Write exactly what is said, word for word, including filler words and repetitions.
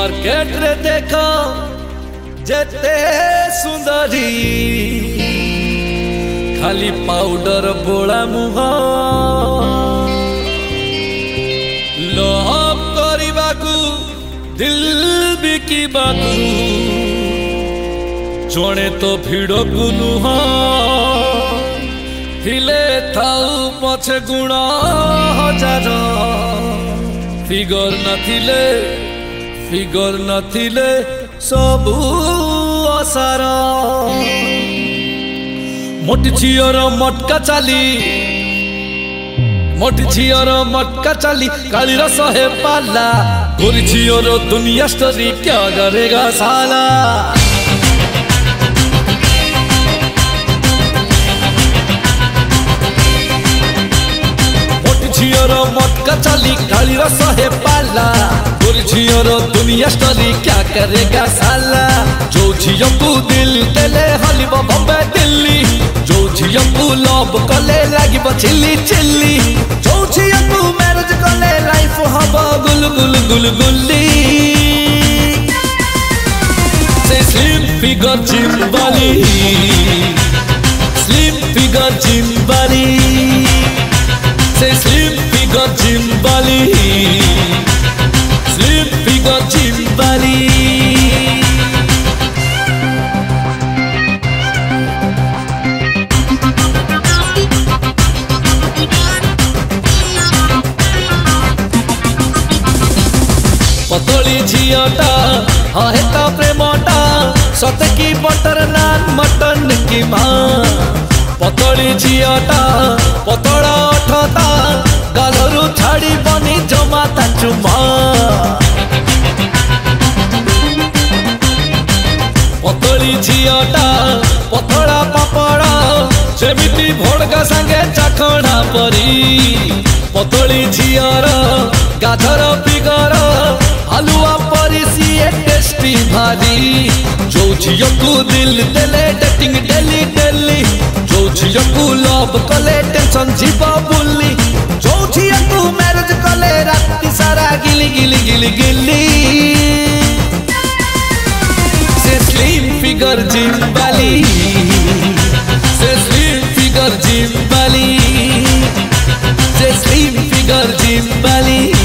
market रे देखो जेते सुंदरी खाली पाउडर बोला मुह लव करिबाकू दिल बिकिबाकू जणे तो भिड़ को नुह थिले थाउ पछे गुण हजार फिगर नथिले फिगर नथिले सबू असार मोटी झीर मटका चाली मोटी झीर मटका चाली काली रस है पाला गोरी झीर दुनिया स्टोरी क्या करेगा साला झीर मटका चाली काली रस है पाला गोरी झीर दुनिया स्टोरी क्या करेगा साला जो झील को दिल देले हलिब बम्बे दिल्ली जो झील को लव कले लागिब चिल्ली चिल्ली जो झील को मैरिज कले लाइफ हब गुल गुल गुल गुल्ली से स्लिम फिगर जिम वाली स्लिम फिगर जिम वाली से स्लिम फिगर जिम वाली स्लिम फिगर जिम वाली पतली झीटा है ता प्रेमटा सत की बटर नान मटन की माँ पतली झीटा पतला अठता गालरू छाड़ी बनी जमा ता चुमा पतली झीटा पतला पापड़ा जेमिति भोड़का संगे चाखणा परी पतली झीर गाधर फिगर हलुआ परी सीए टेस्टी भारी जो झील को दिल देले डेटिंग डेली डेली जो झील को लव कले टेंशन जीवा बुल्ली जो झील को मैरिज कले राती सारा गिली गिली गिली गिली से स्लिम फिगर जिम वाली से स्लिम फिगर जिम वाली से स्लिम फिगर जिम वाली